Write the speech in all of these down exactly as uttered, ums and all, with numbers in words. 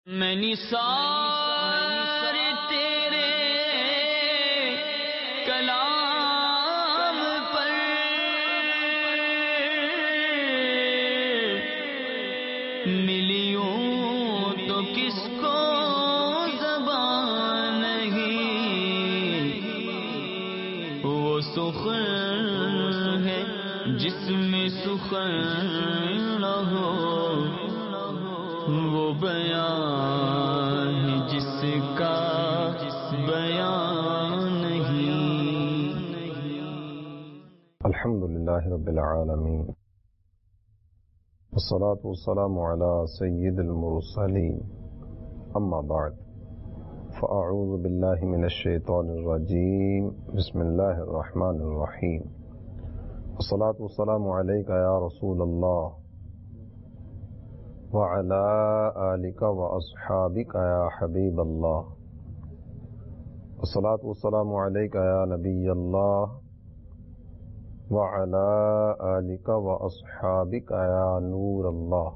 میں نثار تیرے کلام پر ملیوں تو کس کو زبان نہیں، وہ سخن ہے جس میں سخن نہ ہو، وہ بیان ہے جس کا بیان نہیں۔ الحمدللہ رب العالمین، والصلاة والسلام على سید المرسلین، اما بعد فاعوذ باللہ من الشیطان الرجیم، بسم اللہ الرحمن الرحیم، والصلاة والسلام علیک یا رسول اللہ وعلى آلك وأصحابك يا حبيب الله، والصلاة والسلام عليك يا نبي الله وعلى آلك وأصحابك يا نور الله۔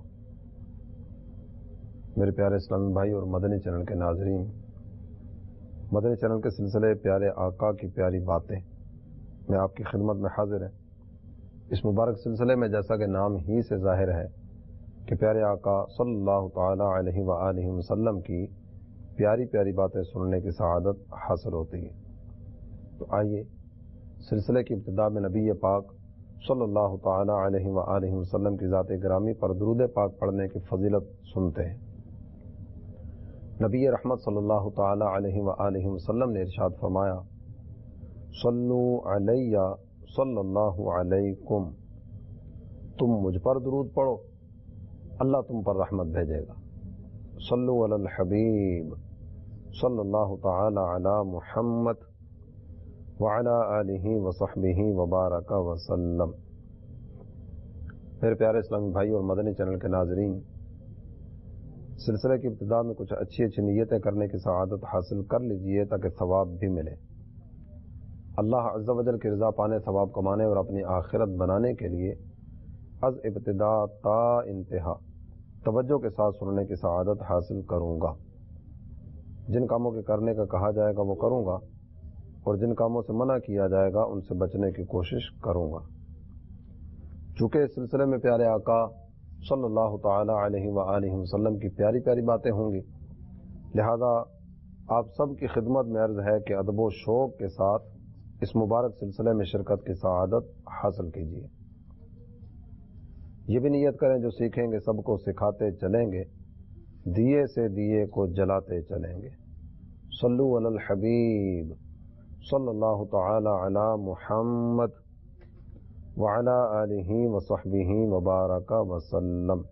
میرے پیارے اسلامی بھائی اور مدنی چینل کے ناظرین، مدنی چینل کے سلسلے پیارے آقا کی پیاری باتیں میں آپ کی خدمت میں حاضر ہیں۔ اس مبارک سلسلے میں جیسا کہ نام ہی سے ظاہر ہے کہ پیارے آقا صلی اللہ تعالی علیہ وآلہ وسلم کی پیاری پیاری باتیں سننے کی سعادت حاصل ہوتی ہے۔ تو آئیے سلسلے کی ابتدا میں نبی پاک صلی اللہ تعالی علیہ وآلہ وسلم کی ذات گرامی پر درود پاک پڑھنے کی فضیلت سنتے ہیں۔ نبی رحمت صلی اللہ تعالی علیہ وآلہ وسلم نے ارشاد فرمایا، صلو علی صلی اللہ علیکم، تم مجھ پر درود پڑھو، اللہ تم پر رحمت بھیجے گا۔ صلو علی الحبیب صلی اللہ تعالی علی محمد وعلی آلہ وصحبہ وبارک وسلم۔ میرے پیارے اسلامی بھائی اور مدنی چینل کے ناظرین، سلسلے کی ابتدا میں کچھ اچھی اچھی نیتیں کرنے کی سعادت حاصل کر لیجئے تاکہ ثواب بھی ملے۔ اللہ عز و جل کی رضا پانے، ثواب کمانے اور اپنی آخرت بنانے کے لیے از ابتدا تا انتہا توجہ کے ساتھ سننے کی سعادت حاصل کروں گا۔ جن کاموں کے کرنے کا کہا جائے گا وہ کروں گا، اور جن کاموں سے منع کیا جائے گا ان سے بچنے کی کوشش کروں گا۔ چونکہ اس سلسلے میں پیارے آقا صلی اللہ تعالی علیہ وآلہ وسلم کی پیاری پیاری باتیں ہوں گی، لہذا آپ سب کی خدمت میں عرض ہے کہ ادب و شوق کے ساتھ اس مبارک سلسلے میں شرکت کی سعادت حاصل کیجیے۔ یہ بھی نیت کریں جو سیکھیں گے سب کو سکھاتے چلیں گے، دیے سے دیے کو جلاتے چلیں گے۔ صلو علی الحبیب صلی اللہ تعالی علی محمد وعلی آلہ وصحبہ وبارک وسلم۔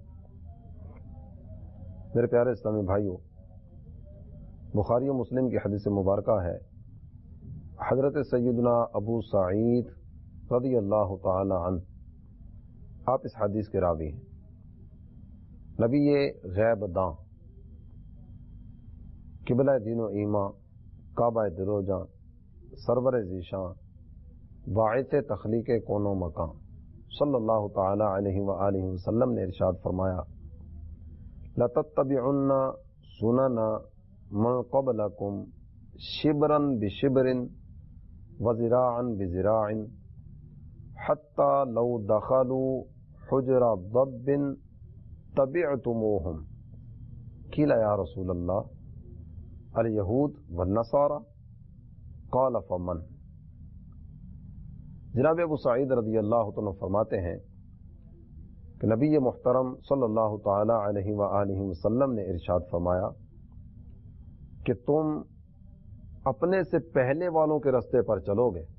میرے پیارے اسلامی بھائیوں، بخاری و مسلم کی حدیث مبارکہ ہے، حضرت سیدنا ابو سعید رضی اللہ تعالی عنہ آپ اس حدیث کے راوی ہیں۔ نبی غیب داں، قبلہ دین و ایمان، کعبہ دل و جاں، سرور ذیشان، باعث تخلیق کون و مکان، صلی اللہ تعالی علیہ وآلہ وسلم نے ارشاد فرمایا، لَتَتَّبِعُنَّ سُنَنَ مَنْ قَبْلَكُمْ شِبْرًا بِشِبْرٍ وَذِرَاعًا بِذِرَاعٍ حَتَّى لَوْ دَخَلُوا حُجْرَ ضَبٍّ تَبِعْتُمُوهُمْ قِيلَ يَا رَسُولَ اللَّهِ الْيَهُودُ وَالنَّصَارَى قَالَ فَمَنْ۔ جناب ابو سعید رضی اللہ عنہ فرماتے ہیں کہ نبی محترم صلی اللہ تعالی علیہ وآلہ وسلم نے ارشاد فرمایا کہ تم اپنے سے پہلے والوں کے رستے پر چلو گے،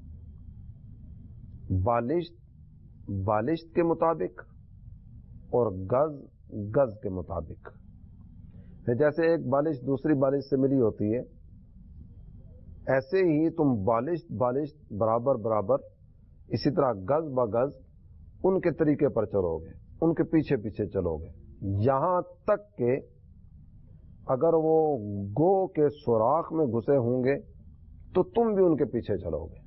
بالشت بالشت کے مطابق اور گز گز کے مطابق۔ جیسے ایک بالش دوسری بالش سے ملی ہوتی ہے، ایسے ہی تم بالشت بالشت برابر برابر، اسی طرح گز بگز ان کے طریقے پر چلو گے، ان کے پیچھے پیچھے چلو گے، یہاں تک کہ اگر وہ گو کے سوراخ میں گھسے ہوں گے تو تم بھی ان کے پیچھے چلو گے۔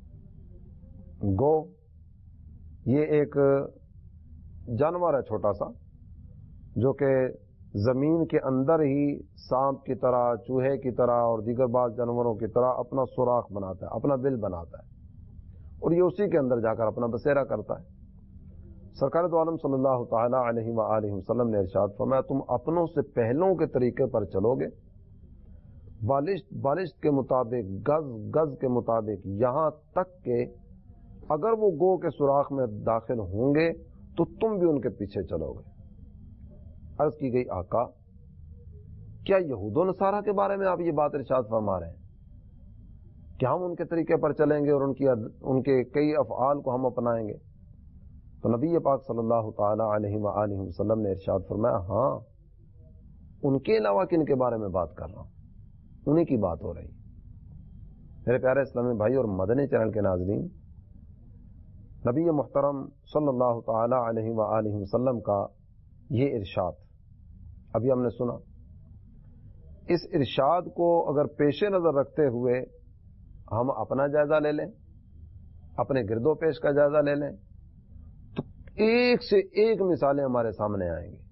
گو یہ ایک جانور ہے چھوٹا سا، جو کہ زمین کے اندر ہی سانپ کی طرح، چوہے کی طرح اور دیگر بعض جانوروں کی طرح اپنا سوراخ بناتا ہے، اپنا بل بناتا ہے، اور یہ اسی کے اندر جا کر اپنا بسیرا کرتا ہے۔ سرکار دو عالم صلی اللہ تعالی علیہ وآلہ وسلم نے ارشاد فرمایا، تم اپنوں سے پہلوں کے طریقے پر چلو گے، بالشت بالشت کے مطابق، گز گز کے مطابق، یہاں تک کہ اگر وہ گو کے سوراخ میں داخل ہوں گے تو تم بھی ان کے پیچھے چلو گے۔ عرض کی گئی آقا، کیا یہود و نصارہ کے بارے میں آپ یہ بات ارشاد فرما رہے ہیں کہ ہم ان کے طریقے پر چلیں گے اور ان کی ان کے کئی افعال کو ہم اپنائیں گے؟ تو نبی پاک صلی اللہ تعالی علیہ وآلہ وسلم نے ارشاد فرمایا، ہاں، ان کے علاوہ کن کے بارے میں بات کر رہا ہوں، انہی کی بات ہو رہی۔ میرے پیارے اسلامی بھائی اور مدنی چینل کے ناظرین، نبی محترم صلی اللہ تعالی علیہ وآلہ وسلم کا یہ ارشاد ابھی ہم نے سنا، اس ارشاد کو اگر پیش نظر رکھتے ہوئے ہم اپنا جائزہ لے لیں، اپنے گرد و پیش کا جائزہ لے لیں، تو ایک سے ایک مثالیں ہمارے سامنے آئیں گی۔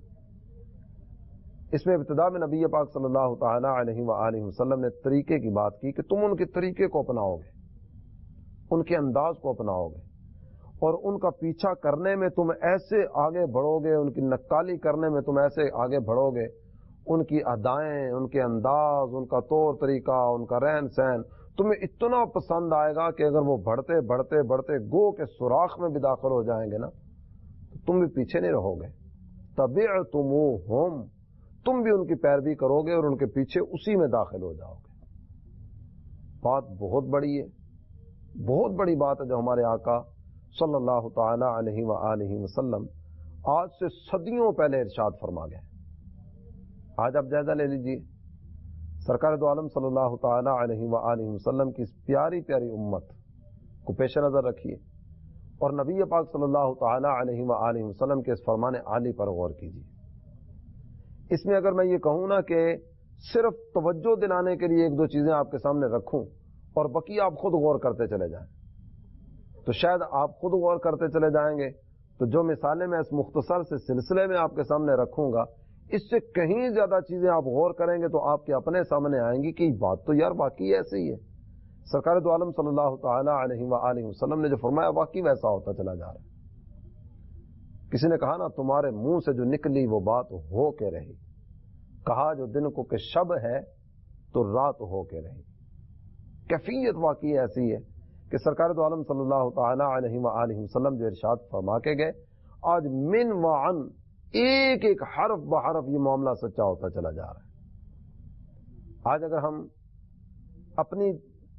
اس میں ابتدا میں نبی پاک صلی اللہ تعالی علیہ وآلہ وسلم نے طریقے کی بات کی کہ تم ان کے طریقے کو اپناؤ گے، ان کے انداز کو اپناؤ گے، اور ان کا پیچھا کرنے میں تم ایسے آگے بڑھو گے، ان کی نقالی کرنے میں تم ایسے آگے بڑھو گے، ان کی ادائیں، ان کے انداز، ان کا طور طریقہ، ان کا رہن سہن تمہیں اتنا پسند آئے گا کہ اگر وہ بڑھتے بڑھتے بڑھتے گو کے سوراخ میں بھی داخل ہو جائیں گے نا تو تم بھی پیچھے نہیں رہو گے۔ تبعتموہم، تم بھی ان کی پیروی کرو گے اور ان کے پیچھے اسی میں داخل ہو جاؤ گے۔ بات بہت بڑی ہے، بہت بڑی بات ہے جو ہمارے آقا صلی اللہ تعالی علیہ وآلہ وسلم آج سے صدیوں پہلے ارشاد فرما گئے۔ آج آپ جائزہ لے لیجئے، سرکار دو عالم صلی اللہ تعالی علیہ وآلہ وسلم کی اس پیاری پیاری امت کو پیش نظر رکھیے اور نبی پاک صلی اللہ تعالی علیہ وآلہ وسلم کے اس فرمان عالی پر غور کیجیے۔ اس میں اگر میں یہ کہوں نا کہ صرف توجہ دلانے کے لیے ایک دو چیزیں آپ کے سامنے رکھوں اور بقیہ آپ خود غور کرتے چلے جائیں تو شاید آپ خود غور کرتے چلے جائیں گے تو جو مثالیں میں اس مختصر سے سلسلے میں آپ کے سامنے رکھوں گا، اس سے کہیں زیادہ چیزیں آپ غور کریں گے تو آپ کے اپنے سامنے آئیں گی کہ یہ بات تو یار واقعی ایسی ہی ہے۔ سرکار دو عالم صلی اللہ تعالی علیہ وآلہ وسلم نے جو فرمایا واقعی ویسا ہوتا چلا جا رہا ہے۔ کسی نے کہا نا، تمہارے منہ سے جو نکلی وہ بات ہو کے رہی، کہا جو دن کو کہ شب ہے تو رات ہو کے رہی۔ کیفیت واقعی ایسی ہے کہ سرکار دو عالم صلی اللہ تعالی علیہ وآلہ وسلم جو ارشاد فرما کے گئے، آج من وعن ایک ایک حرف بحرف یہ معاملہ سچا ہوتا چلا جا رہا ہے۔ آج اگر ہم اپنی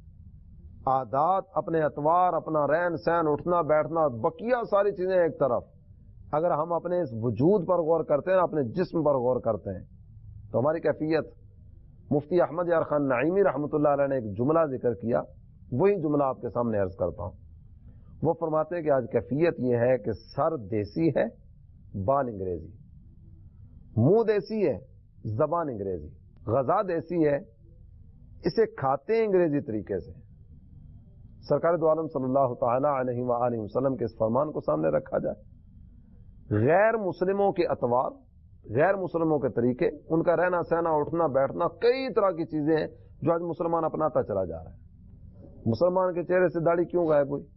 عادات، اپنے اطوار، اپنا رہن سہن، اٹھنا بیٹھنا، بقیہ ساری چیزیں ایک طرف، اگر ہم اپنے اس وجود پر غور کرتے ہیں، اپنے جسم پر غور کرتے ہیں تو ہماری کیفیت، مفتی احمد یار خان نعیمی رحمۃ اللہ علیہ نے ایک جملہ ذکر کیا، وہی جملہ آپ کے سامنے عرض کرتا ہوں۔ وہ فرماتے ہیں کہ آج کیفیت یہ ہے کہ سر دیسی ہے، بال انگریزی، منہ دیسی ہے، زبان انگریزی، غذا دیسی ہے، اسے کھاتے ہیں انگریزی طریقے سے۔ سرکار دو عالم صلی اللہ تعالی علیہ وآلہ وسلم کے اس فرمان کو سامنے رکھا جائے، غیر مسلموں کے اطوار، غیر مسلموں کے طریقے، ان کا رہنا سہنا، اٹھنا بیٹھنا، کئی طرح کی چیزیں ہیں جو آج مسلمان اپناتا چلا جا رہا ہے۔ مسلمان کے چہرے سے داڑھی کیوں غائب ہوئی؟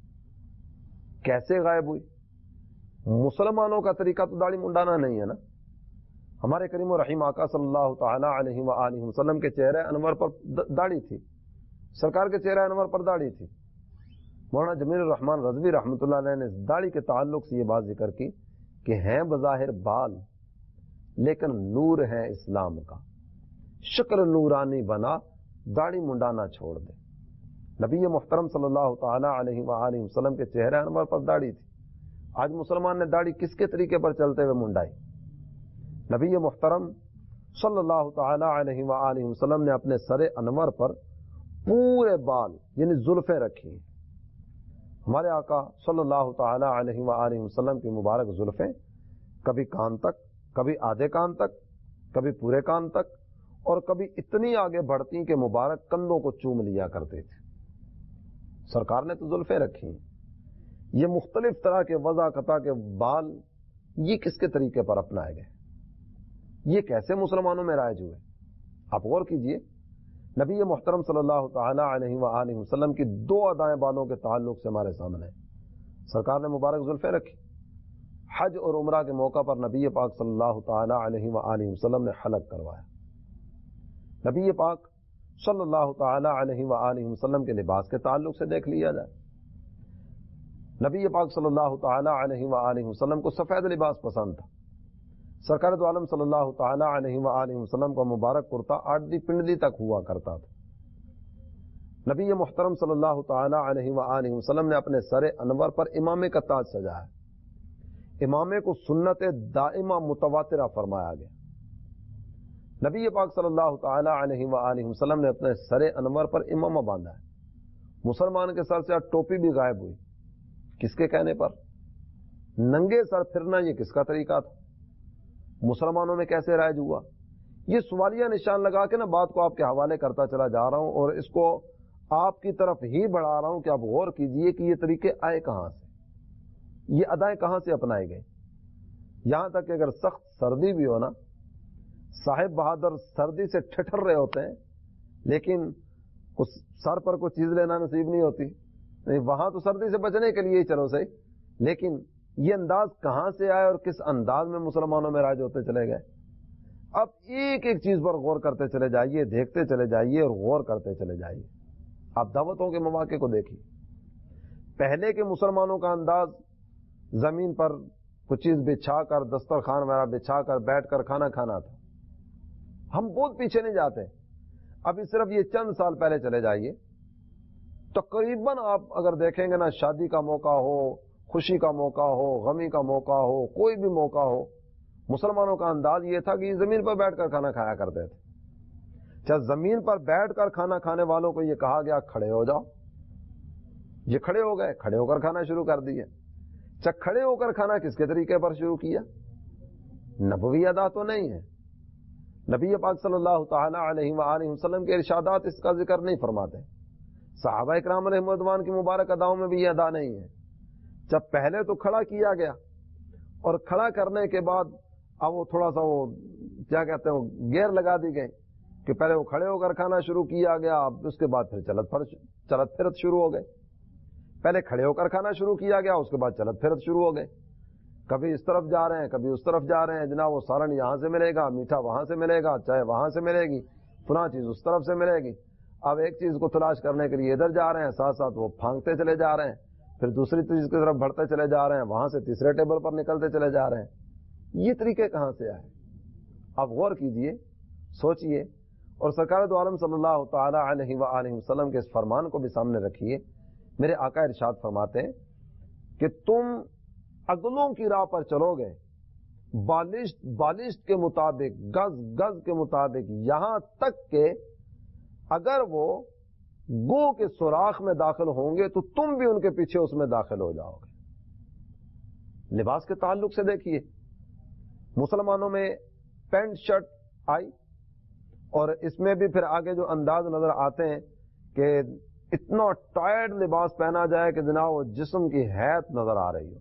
کیسے غائب ہوئی؟ مسلمانوں کا طریقہ تو داڑھی منڈانا نہیں ہے نا۔ ہمارے کریم و رحیم آقا صلی اللہ تعالی علیہ وآلہ وسلم کے چہرے انور پر داڑھی تھی، سرکار کے چہرے انور پر داڑھی تھی۔ مولانا جمیل الرحمان رضوی رحمۃ اللہ علیہ نے اس داڑھی کے تعلق سے یہ بات ذکر کی کہ ہیں بظاہر بال لیکن نور ہے اسلام کا، شکل نورانی بنا، داڑھی منڈانا چھوڑ دے۔ نبی محترم صلی اللہ تعالی علیہ وآلہ وسلم کے چہرے انور پر داڑھی تھی۔ آج مسلمان نے داڑھی کس کے طریقے پر چلتے ہوئے منڈائی؟ نبی محترم صلی اللہ تعالی علیہ وآلہ وسلم نے اپنے سر انور پر پورے بال یعنی زلفیں رکھی۔ ہمارے آقا صلی اللہ تعالی علیہ وآلہ وسلم کی مبارک زلفیں کبھی کان تک، کبھی آدھے کان تک، کبھی پورے کان تک، اور کبھی اتنی آگے بڑھتی کہ مبارک کندھوں کو چوم لیا کرتے تھے۔ سرکار نے تو زلفیں رکھی ہیں۔ یہ مختلف طرح کے وضع قطع کے بال، یہ کس کے طریقے پر اپنائے گئے؟ یہ کیسے مسلمانوں میں رائج ہوئے؟ آپ غور کیجئے، نبی محترم صلی اللہ تعالی علیہ وآلہ وسلم کی دو ادائیں بالوں کے تعلق سے ہمارے سامنے ہیں۔ سرکار نے مبارک زلفیں رکھی، حج اور عمرہ کے موقع پر نبی پاک صلی اللہ تعالی علیہ وآلہ وسلم نے حلق کروایا۔ نبی پاک صلی اللہ تعالی علیہ وآلہ وسلم کے لباس کے تعلق سے دیکھ لیا جائے، نبی پاک صلی اللہ تعالی علیہ وآلہ وسلم کو سفید لباس پسند تھا۔ سرکار دو عالم صلی اللہ تعالی علیہ وآلہ وسلم کا مبارک کرتا آڑھی پنڈلی تک ہوا کرتا تھا۔ نبی محترم صلی اللہ تعالی علیہ وآلہ وسلم نے اپنے سر انور پر امامے کا تاج سجایا، امامے کو سنت دائمہ متواترہ فرمایا گیا۔ نبی پاک صلی اللہ تعالی علیہ وآلہ وسلم نے اپنے سر انور پر امامہ باندھا ہے۔ مسلمان کے سر سے ٹوپی بھی غائب ہوئی، کس کے کہنے پر؟ ننگے سر پھرنا یہ کس کا طریقہ تھا؟ مسلمانوں میں کیسے رائج ہوا؟ یہ سوالیہ نشان لگا کے نا بات کو آپ کے حوالے کرتا چلا جا رہا ہوں، اور اس کو آپ کی طرف ہی بڑھا رہا ہوں کہ آپ غور کیجئے کہ یہ طریقے آئے کہاں سے، یہ ادائیں کہاں سے اپنائی گئی۔ یہاں تک کہ اگر سخت سردی بھی ہو نا، صاحب بہادر سردی سے ٹھٹر رہے ہوتے ہیں، لیکن اس سر پر کوئی چیز لینا نصیب نہیں ہوتی، نہیں وہاں تو سردی سے بچنے کے لیے ہی چلو صحیح، لیکن یہ انداز کہاں سے آئے اور کس انداز میں مسلمانوں میں رائج ہوتے چلے گئے؟ اب ایک ایک چیز پر غور کرتے چلے جائیے، دیکھتے چلے جائیے اور غور کرتے چلے جائیے۔ آپ دعوتوں کے مواقع کو دیکھیے، پہلے کے مسلمانوں کا انداز زمین پر کچھ چیز بچھا کر، دسترخوان وغیرہ بچھا کر بیٹھ کر کھانا کھانا تھا۔ ہم بہت پیچھے نہیں جاتے، ابھی صرف یہ چند سال پہلے چلے جائیے، تقریباً آپ اگر دیکھیں گے نا، شادی کا موقع ہو، خوشی کا موقع ہو، غمی کا موقع ہو، کوئی بھی موقع ہو، مسلمانوں کا انداز یہ تھا کہ یہ زمین پر بیٹھ کر کھانا کھایا کرتے تھے۔ چاہے زمین پر بیٹھ کر کھانا کھانے والوں کو یہ کہا گیا کھڑے ہو جاؤ، یہ کھڑے ہو گئے، کھڑے ہو کر کھانا شروع کر دیے۔ چاہے کھڑے ہو کر کھانا کس کے طریقے پر شروع کیا؟ نبوی ادا تو نہیں ہے، نبی پاک صلی اللہ تعالی علیہ وآلہ وسلم کے ارشادات اس کا ذکر نہیں فرماتے، صحابہ اکرام علیہ رضوان کی مبارک اداؤں میں بھی یہ ادا نہیں ہے۔ جب پہلے تو کھڑا کیا گیا، اور کھڑا کرنے کے بعد اب وہ تھوڑا سا وہ کیا کہتے ہیں وہ گیئر لگا دی گئی کہ پہلے وہ کھڑے ہو کر کھانا شروع کیا گیا، اب اس کے بعد پھر چلت پھر چلت پھرت شروع ہو گئے۔ پہلے کھڑے ہو کر کھانا شروع کیا گیا، اس کے بعد چلت پھرت شروع ہو گئے، کبھی اس طرف جا رہے ہیں کبھی اس طرف جا رہے ہیں، جناب وہ سالن یہاں سے ملے گا، میٹھا وہاں سے ملے گا، چائے وہاں سے ملے گی، فلاں چیز اس طرف سے ملے گی۔ اب ایک چیز کو تلاش کرنے کے لیے ادھر جا رہے ہیں، ساتھ ساتھ وہ پھانکتے چلے جا رہے ہیں، پھر دوسری چیز کی طرف بڑھتے چلے جا رہے ہیں، وہاں سے تیسرے ٹیبل پر نکلتے چلے جا رہے ہیں۔ یہ طریقے کہاں سے آئے؟ آپ غور کیجئے، سوچئے، اور سرکار دو عالم صلی اللہ تعالی علیہ وآلہ وسلم کے اس فرمان کو بھی سامنے رکھیے۔ میرے آقا ارشاد فرماتے ہیں کہ تم اگلوں کی راہ پر چلو گے، بالشت بالشت کے مطابق، گز گز کے مطابق، یہاں تک کہ اگر وہ گو کے سوراخ میں داخل ہوں گے تو تم بھی ان کے پیچھے اس میں داخل ہو جاؤ گے۔ لباس کے تعلق سے دیکھیے، مسلمانوں میں پینٹ شرٹ آئی، اور اس میں بھی پھر آگے جو انداز نظر آتے ہیں کہ اتنا ٹائٹ لباس پہنا جائے کہ جناب وہ جسم کی حیت نظر آ رہی ہو،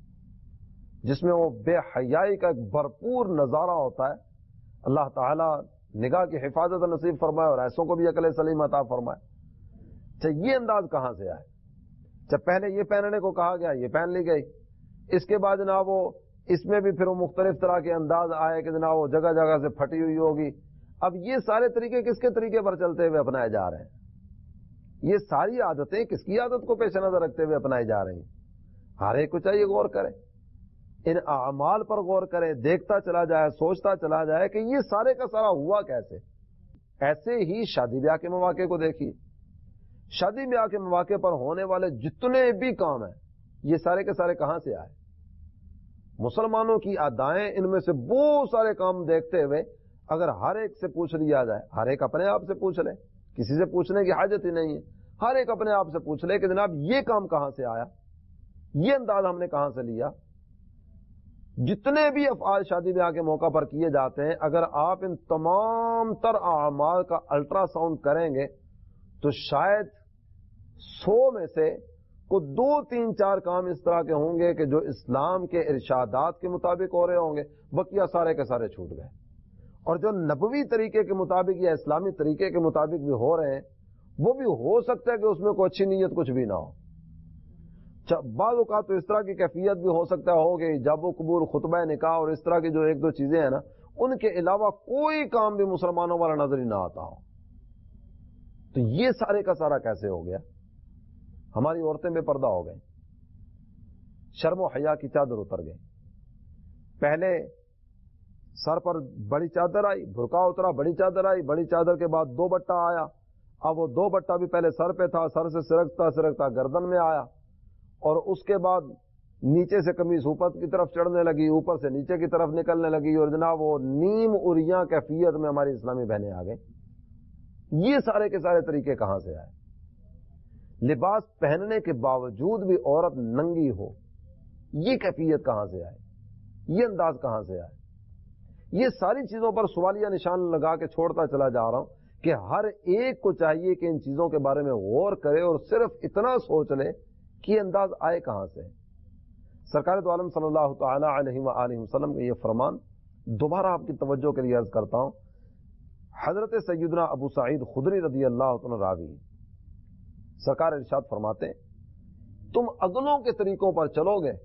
جس میں وہ بے حیائی کا ایک بھرپور نظارہ ہوتا ہے۔ اللہ تعالیٰ نگاہ کی حفاظت نصیب فرمائے اور ایسوں کو بھی عقل سلیم عطا فرمائے۔ اچھا، یہ انداز کہاں سے آئے؟ جب پہلے یہ پہننے کو کہا گیا یہ پہن لی گئی، اس کے بعد جناب وہ اس میں بھی پھر وہ مختلف طرح کے انداز آئے کہ جناب وہ جگہ جگہ سے پھٹی ہوئی ہوگی۔ اب یہ سارے طریقے کس کے طریقے پر چلتے ہوئے اپنائے جا رہے ہیں؟ یہ ساری عادتیں کس کی عادت کو پیش نظر رکھتے ہوئے اپنائی جا رہی ہیں؟ ہر ایک کو چاہیے غور کرے، ان اعمال پر غور کرے، دیکھتا چلا جائے، سوچتا چلا جائے کہ یہ سارے کا سارا ہوا کیسے۔ ایسے ہی شادی بیاہ کے مواقع کو دیکھیے، شادی بیاہ کے مواقع پر ہونے والے جتنے بھی کام ہیں یہ سارے کے سارے کہاں سے آئے؟ مسلمانوں کی ادائیں، ان میں سے بہت سارے کام دیکھتے ہوئے اگر ہر ایک سے پوچھ لیا جائے، ہر ایک اپنے آپ سے پوچھ لے، کسی سے پوچھنے کی حاجت ہی نہیں ہے، ہر ایک اپنے آپ سے پوچھ لے کہ جناب یہ کام کہاں سے آیا، یہ انداز ہم نے کہاں سے لیا۔ جتنے بھی افعال شادی بیاہ کے موقع پر کیے جاتے ہیں، اگر آپ ان تمام تر اعمال کا الٹرا ساؤنڈ کریں گے تو شاید سو میں سے کو دو تین چار کام اس طرح کے ہوں گے کہ جو اسلام کے ارشادات کے مطابق ہو رہے ہوں گے، بقیہ سارے کے سارے چھوٹ گئے۔ اور جو نبوی طریقے کے مطابق یا اسلامی طریقے کے مطابق بھی ہو رہے ہیں وہ بھی ہو سکتا ہے کہ اس میں کوئی اچھی نیت کچھ بھی نہ ہو. بعض اوقات تو اس طرح کی کیفیت بھی ہو سکتا ہے ہو کہ ایجاب و قبول، خطبہ نکاح اور اس طرح کی جو ایک دو چیزیں ہیں نا، ان کے علاوہ کوئی کام بھی مسلمانوں والا نظر ہی نہ آتا ہو. تو یہ سارے کا سارا کیسے ہو گیا؟ ہماری عورتیں بے پردہ ہو گئیں، شرم و حیا کی چادر اتر گئی. پہلے سر پر بڑی چادر آئی، برقع اترا، بڑی چادر آئی، بڑی چادر کے بعد دو بٹا آیا. اب وہ دو بٹا بھی پہلے سر پہ تھا، سر سے سرکتا سرکتا گردن میں آیا، اور اس کے بعد نیچے سے قمیص اوپر کی طرف چڑھنے لگی، اوپر سے نیچے کی طرف نکلنے لگی، اور جناب وہ نیم اریاں کیفیت میں ہماری اسلامی بہنیں آ گئیں. یہ سارے کے سارے طریقے کہاں سے آئے؟ لباس پہننے کے باوجود بھی عورت ننگی ہو، یہ کیفیت کہاں سے آئے؟ یہ انداز کہاں سے آئے؟ یہ ساری چیزوں پر سوالیہ نشان لگا کے چھوڑتا چلا جا رہا ہوں کہ ہر ایک کو چاہیے کہ ان چیزوں کے بارے میں غور کرے اور صرف اتنا سوچ لے کہ یہ انداز آئے کہاں سے. سرکار دو عالم صلی اللہ تعالی علیہ وآلہ وسلم کا یہ فرمان دوبارہ آپ کی توجہ کے لیے عرض کرتا ہوں. حضرت سیدنا ابو سعید خدری رضی اللہ عنہ راوی، سرکار ارشاد فرماتے ہیں تم اگلوں کے طریقوں پر چلو گے،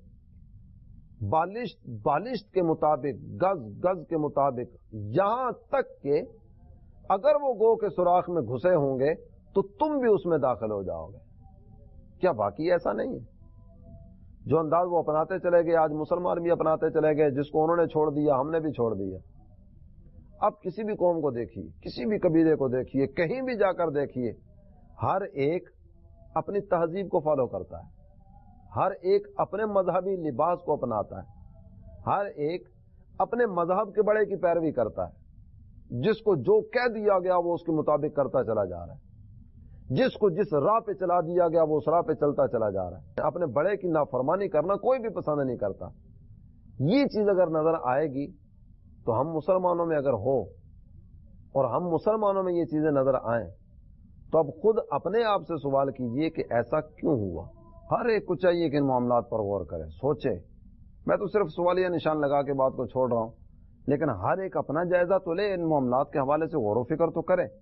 بالشت بالشت کے مطابق، گز گز کے مطابق، یہاں تک کہ اگر وہ گو کے سوراخ میں گھسے ہوں گے تو تم بھی اس میں داخل ہو جاؤ گے. کیا باقی ایسا نہیں ہے؟ جو انداز وہ اپناتے چلے گئے آج مسلمان بھی اپناتے چلے گئے، جس کو انہوں نے چھوڑ دیا ہم نے بھی چھوڑ دیا. اب کسی بھی قوم کو دیکھیے، کسی بھی قبیلے کو دیکھیے، کہیں بھی جا کر دیکھیے، ہر ایک اپنی تہذیب کو فالو کرتا ہے، ہر ایک اپنے مذہبی لباس کو اپناتا ہے، ہر ایک اپنے مذہب کے بڑے کی پیروی کرتا ہے. جس کو جو کہہ دیا گیا وہ اس کے مطابق کرتا چلا جا رہا ہے، جس کو جس راہ پہ چلا دیا گیا وہ اس راہ پہ چلتا چلا جا رہا ہے. اپنے بڑے کی نافرمانی کرنا کوئی بھی پسند نہیں کرتا. یہ چیز اگر نظر آئے گی تو ہم مسلمانوں میں اگر ہو اور ہم مسلمانوں میں یہ چیزیں نظر آئیں تو اب خود اپنے آپ سے سوال کیجئے کہ ایسا کیوں ہوا. ہر ایک کو چاہیے کہ ان معاملات پر غور کرے، سوچے. میں تو صرف سوالیہ نشان لگا کے بات کو چھوڑ رہا ہوں، لیکن ہر ایک اپنا جائزہ تو لے، ان معاملات کے حوالے سے غور و فکر تو کرے.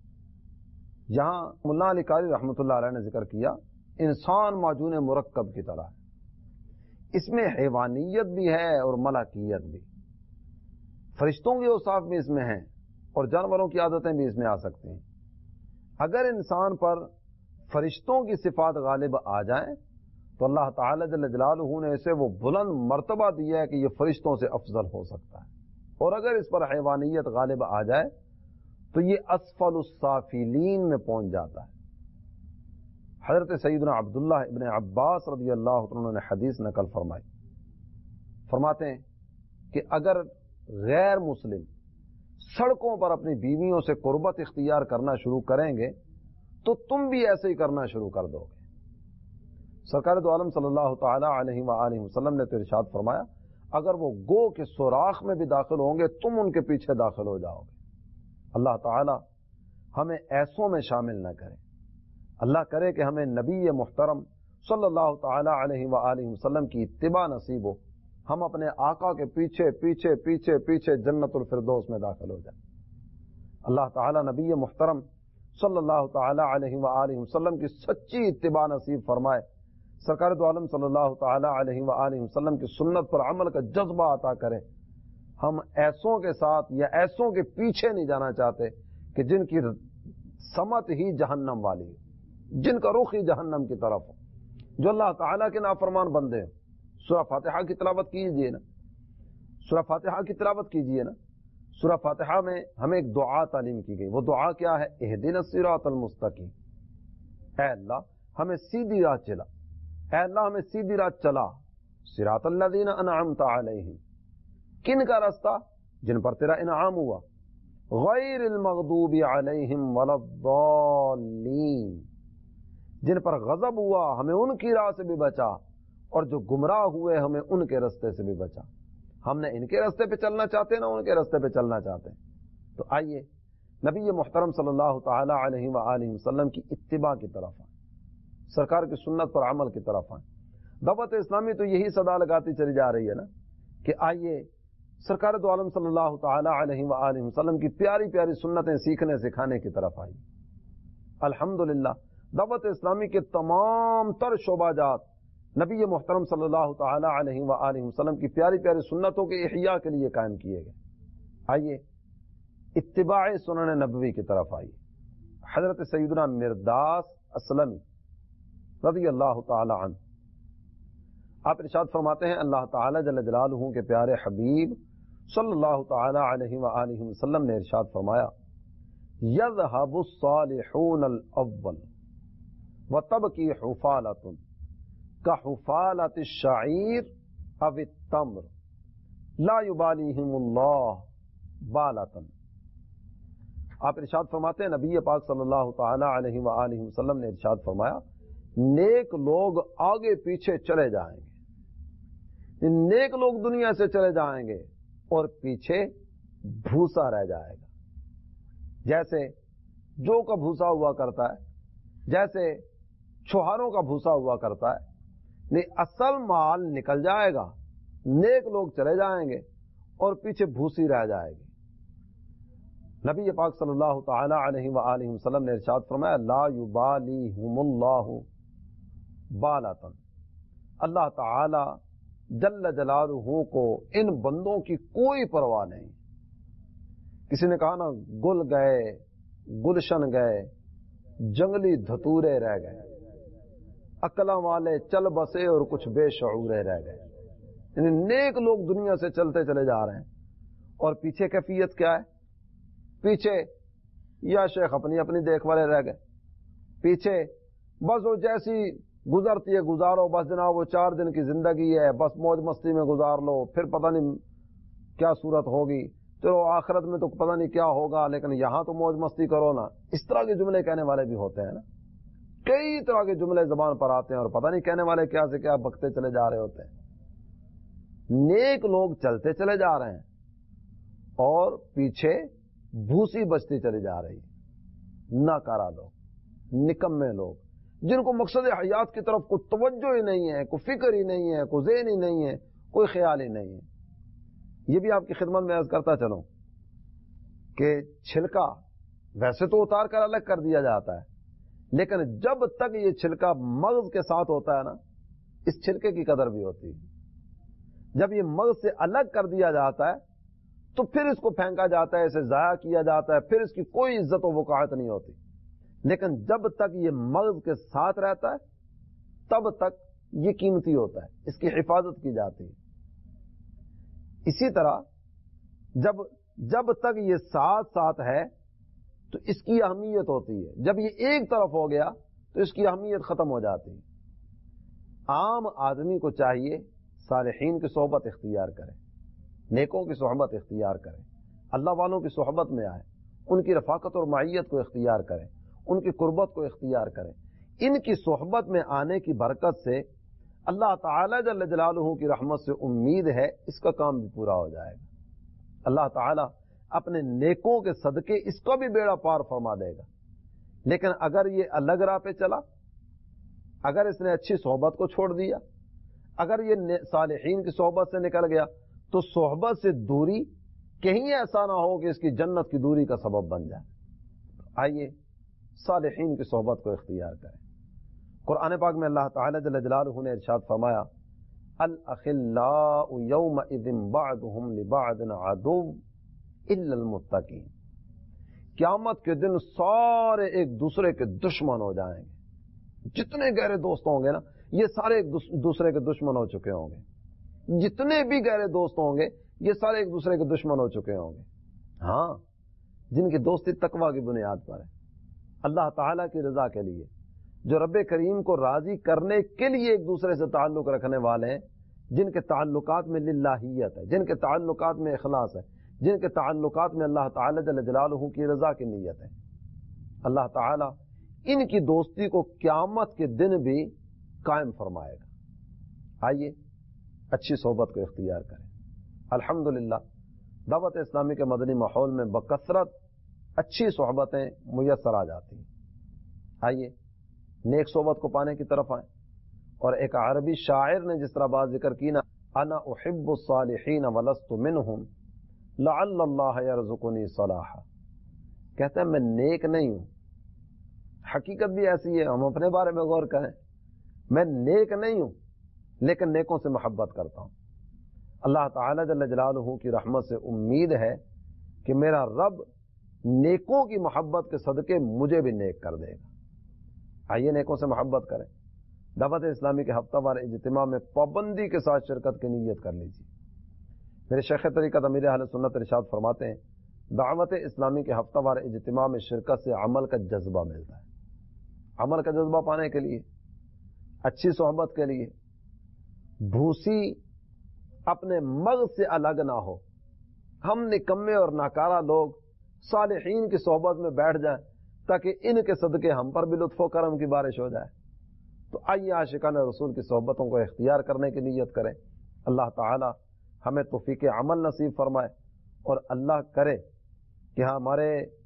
یہاں ملا علی قاری رحمۃ اللہ علیہ نے ذکر کیا انسان معجون مرکب کی طرح ہے، اس میں حیوانیت بھی ہے اور ملائکیت بھی، فرشتوں کے اوصاف بھی اس میں ہیں اور جانوروں کی عادتیں بھی اس میں آ سکتی ہیں. اگر انسان پر فرشتوں کی صفات غالب آ جائیں تو اللہ تعالی جل جلالہ نے اسے وہ بلند مرتبہ دیا ہے کہ یہ فرشتوں سے افضل ہو سکتا ہے. اور اگر اس پر حیوانیت غالب آ جائے تو یہ اسفل السافلین میں پہنچ جاتا ہے. حضرت سیدنا عبداللہ ابن عباس رضی اللہ عنہ نے حدیث نقل فرمائی، فرماتے ہیں کہ اگر غیر مسلم سڑکوں پر اپنی بیویوں سے قربت اختیار کرنا شروع کریں گے تو تم بھی ایسے ہی کرنا شروع کر دو گے. سرکار دو عالم صلی اللہ تعالی علیہ وآلہ وسلم نے تو ارشاد فرمایا اگر وہ گو کے سوراخ میں بھی داخل ہوں گے تم ان کے پیچھے داخل ہو جاؤ گے. اللہ تعالی ہمیں ایسوں میں شامل نہ کرے. اللہ کرے کہ ہمیں نبی محترم صلی اللہ تعالی علیہ وآلہ وسلم کی اتباع نصیب ہو، ہم اپنے آقا کے پیچھے پیچھے پیچھے پیچھے جنت الفردوس میں داخل ہو جائیں. اللہ تعالی نبی محترم صلی اللہ تعالی علیہ وآلہ وسلم کی سچی اتباع نصیب فرمائے. سرکار دو عالم صلی اللہ تعالی علیہ وآلہ وسلم کی سنت پر عمل کا جذبہ عطا کرے. ہم ایسوں کے ساتھ یا ایسوں کے پیچھے نہیں جانا چاہتے کہ جن کی سمت ہی جہنم والی ہے، جن کا رخ ہی جہنم کی طرف ہو، جو اللہ تعالیٰ کے نافرمان بندے ہیں. سورہ فاتحہ کی تلاوت کیجئے نا، سورہ فاتحہ کی تلاوت کیجئے نا. سورہ فاتحہ میں ہمیں ایک دعا تعلیم کی گئی. وہ دعا کیا ہے؟ اہدنا الصراط المستقیم. اے اللہ ہمیں سیدھی راہ چلا، اے اللہ ہمیں سیدھی راہ چلا. صراط الذین انعمت علیہم، کن کا راستہ؟ جن پر تیرا انعام ہوا. غیر المغضوب علیہم ولا الضالین، جن پر غضب ہوا ہمیں ان کی راہ سے بھی بچا، اور جو گمراہ ہوئے ہمیں ان کے راستے سے بھی بچا. ہم نے ان کے راستے پہ چلنا چاہتے ہیں، نہ ان کے راستے پہ چلنا چاہتے ہیں. تو آئیے نبی محترم صلی اللہ تعالی علیہ وآلہ وسلم کی اتباع کی طرف آئیں، سرکار کی سنت پر عمل کی طرف آئیں. دعوت اسلامی تو یہی صدا لگاتی چلی جا رہی ہے نا کہ آئیے سرکار دو عالم صلی اللہ تعالی علیہ وآلہ وسلم کی پیاری پیاری سنتیں سیکھنے سکھانے کی طرف آئی. الحمدللہ دعوت اسلامی کے تمام تر شعبہ جات نبی محترم صلی اللہ تعالی علیہ وآلہ وسلم کی پیاری پیاری سنتوں کے احیاء کے لیے قائم کیے گئے. آئیے اتباع سنن نبوی کی طرف آئیے. حضرت سیدنا مرداس اسلمی رضی اللہ تعالی عنہ آپ ارشاد فرماتے ہیں اللہ تعالی جل جلالہ کے پیارے حبیب صلی اللہ تعالی علیہ وآلہ وسلم نے ارشاد فرمایا یذهب الصالحون الاول وتبقی حفالۃ کحفالۃ الشعیر او التمر لا یبالیہم اللہ بالۃ. آپ ارشاد فرماتے ہیں نبی پاک صلی اللہ تعالی علیہ وآلہ وسلم نے ارشاد فرمایا نیک لوگ آگے پیچھے چلے جائیں گے, نیک لوگ دنیا سے چلے جائیں گے اور پیچھے بھوسا رہ جائے گا. جیسے جو کا بھوسا ہوا کرتا ہے, جیسے چھوہاروں کا بھوسا ہوا کرتا ہے, نہیں اصل مال نکل جائے گا, نیک لوگ چلے جائیں گے اور پیچھے بھوسی رہ جائے گی. نبی پاک صلی اللہ تعالی علیہ وآلہ وسلم نے ارشاد فرمایا لا یبالیہم اللہ بالۃ. اللہ تعالی جل جلالہ کو ان بندوں کی کوئی پرواہ نہیں. کسی نے کہا نا گل گئے, گلشن گئے, جنگلی دھتورے رہ گئے, عقل والے چل بسے اور کچھ بے شعورے رہ گئے. یعنی نیک لوگ دنیا سے چلتے چلے جا رہے ہیں اور پیچھے کیفیت کیا ہے؟ پیچھے یا شیخ اپنی اپنی دیکھ والے رہ گئے, پیچھے بس وہ جیسی گزرتی ہے گزارو, بس جناب وہ چار دن کی زندگی ہے, بس موج مستی میں گزار لو, پھر پتہ نہیں کیا صورت ہوگی, چلو آخرت میں تو پتہ نہیں کیا ہوگا, لیکن یہاں تو موج مستی کرو نا. اس طرح کے جملے کہنے والے بھی ہوتے ہیں نا, کئی طرح کے جملے زبان پر آتے ہیں اور پتہ نہیں کہنے والے کیا سے کیا بکتے چلے جا رہے ہوتے ہیں. نیک لوگ چلتے چلے جا رہے ہیں اور پیچھے بھوسی بچتی چلی جا رہی. ناکارہ لوگ, نکمے لوگ, جن کو مقصد حیات کی طرف کوئی توجہ ہی نہیں ہے, کوئی فکر ہی نہیں ہے, کوئی ذہن ہی نہیں ہے, کوئی خیال ہی نہیں ہے. یہ بھی آپ کی خدمت میں عرض کرتا چلوں کہ چھلکا ویسے تو اتار کر الگ کر دیا جاتا ہے, لیکن جب تک یہ چھلکا مغز کے ساتھ ہوتا ہے نا, اس چھلکے کی قدر بھی ہوتی ہے. جب یہ مغز سے الگ کر دیا جاتا ہے تو پھر اس کو پھینکا جاتا ہے, اسے ضائع کیا جاتا ہے, پھر اس کی کوئی عزت و وقاحت نہیں ہوتی. لیکن جب تک یہ مغز کے ساتھ رہتا ہے تب تک یہ قیمتی ہوتا ہے, اس کی حفاظت کی جاتی ہے. اسی طرح جب جب تک یہ ساتھ ساتھ ہے تو اس کی اہمیت ہوتی ہے, جب یہ ایک طرف ہو گیا تو اس کی اہمیت ختم ہو جاتی ہے. عام آدمی کو چاہیے صالحین کی صحبت اختیار کرے, نیکوں کی صحبت اختیار کرے, اللہ والوں کی صحبت میں آئے, ان کی رفاقت اور معیت کو اختیار کرے, ان کی قربت کو اختیار کرے. ان کی صحبت میں آنے کی برکت سے اللہ تعالی جل جلالہ کی رحمت سے امید ہے اس کا کام بھی پورا ہو جائے گا. اللہ تعالی اپنے نیکوں کے صدقے اس کو بھی بیڑا پار فرما دے گا. لیکن اگر یہ الگ راہ پہ چلا, اگر اس نے اچھی صحبت کو چھوڑ دیا, اگر یہ صالحین کی صحبت سے نکل گیا تو صحبت سے دوری کہیں ایسا نہ ہو کہ اس کی جنت کی دوری کا سبب بن جائے. آئیے صالحین کی صحبت کو اختیار کریں. قرآن پاک میں اللہ تعالی جل جلالہ نے ارشاد فرمایا الاخلاء یومئذ بعضهم لبعض عدو الا المتقین. قیامت کے دن سارے ایک دوسرے کے دشمن ہو جائیں گے. جتنے گہرے دوست ہوں گے نا, یہ سارے ایک دوسرے کے دشمن ہو چکے ہوں گے. جتنے بھی گہرے دوست ہوں گے یہ سارے ایک دوسرے کے دشمن ہو چکے ہوں گے. ہاں, جن کی دوستی تقوی کی بنیاد پر ہے, اللہ تعالیٰ کی رضا کے لیے, جو رب کریم کو راضی کرنے کے لیے ایک دوسرے سے تعلق رکھنے والے ہیں, جن کے تعلقات میں للہیت ہے, جن کے تعلقات میں اخلاص ہے, جن کے تعلقات میں اللہ تعالیٰ جل جلالہ کی رضا کی نیت ہے. اللہ تعالیٰ ان کی دوستی کو قیامت کے دن بھی قائم فرمائے گا. آئیے اچھی صحبت کو اختیار کریں. الحمدللہ دعوت اسلامی کے مدنی ماحول میں بکثرت اچھی صحبتیں میسر آ جاتی ہیں. آئیے نیک صحبت کو پانے کی طرف آئیں. اور ایک عربی شاعر نے جس طرح بات ذکر کی نا انا احب الصالحین ولست منہم لعل اللہ یرزقنی صلاحا، کہتا ہے میں نیک نہیں ہوں، حقیقت بھی ایسی ہے، ہم اپنے بارے میں غور کریں، میں نیک نہیں ہوں لیکن نیکوں سے محبت کرتا ہوں۔ اللہ تعالی جل جلالہ کی رحمت سے امید ہے کہ میرا رب نیکوں کی محبت کے صدقے مجھے بھی نیک کر دے گا۔ آئیے نیکوں سے محبت کریں۔ دعوت اسلامی کے ہفتہ وار اجتماع میں پابندی کے ساتھ شرکت کی نیت کر لیجیے۔ میرے شیخ طریقت امیر اہل سنت ارشاد فرماتے ہیں دعوت اسلامی کے ہفتہ وار اجتماع میں شرکت سے عمل کا جذبہ ملتا ہے۔ عمل کا جذبہ پانے کے لیے، اچھی صحبت کے لیے، بھوسی اپنے مغز سے الگ نہ ہو، ہم نکمے اور ناکارہ لوگ صالحین کی صحبت میں بیٹھ جائیں تاکہ ان کے صدقے ہم پر بھی لطف و کرم کی بارش ہو جائے۔ تو آئیے عاشقان رسول کی صحبتوں کو اختیار کرنے کی نیت کریں۔ اللہ تعالی ہمیں توفیق عمل نصیب فرمائے، اور اللہ کرے کہ ہمارے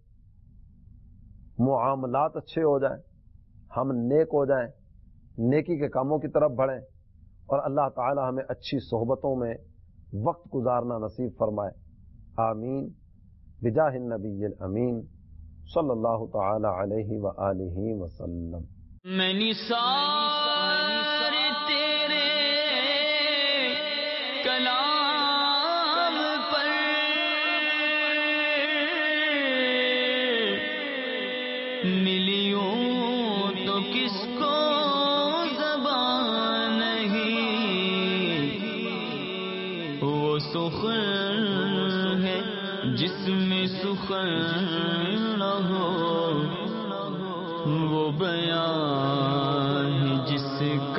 معاملات اچھے ہو جائیں، ہم نیک ہو جائیں، نیکی کے کاموں کی طرف بڑھیں، اور اللہ تعالی ہمیں اچھی صحبتوں میں وقت گزارنا نصیب فرمائے۔ آمین بجاہ النبی الامین صلی اللہ تعالی علیہ وآلہ وسلم۔ میں نثار تیرے کلام پر ملیوں تو کس کو زبان نہیں، وہ سخن ہے جس میں سخن نہ ہو، وہ بیان ہے جس